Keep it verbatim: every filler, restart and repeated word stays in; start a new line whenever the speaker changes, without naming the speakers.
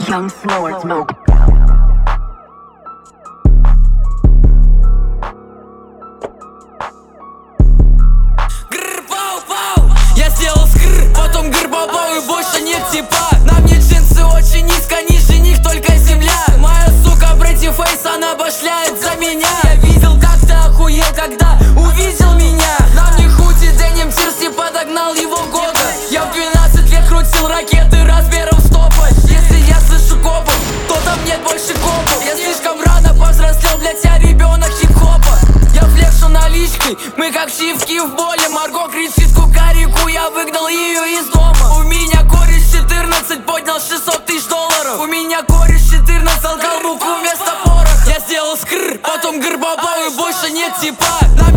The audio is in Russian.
Young Swords Mode.
Я сделал скр, потом гр-бабау и больше нет типа. На мне джинсы очень низко, ниже них только земля. Моя сука против фейс, она башляет за меня. Я видел, как ты охуел, когда увидел меня. На мне худи деним тирс и подогнал его в года. Я в двенадцать лет крутил ракеты размером с топа. Если я слышу копов, то там нет больше копов. Я слишком рано повзрослел, блять, я ребенок хип-хопа. Я флекшу наличкой, мы как чивки в боле. Марго кричит кукарику, я выгнал ее из дома. У меня кореш четырнадцать, поднял шестьсот тысяч долларов. У меня кореш четырнадцать, алкал муку вместо пороха. Я сделал скр, потом гр-бабау и больше нет типа.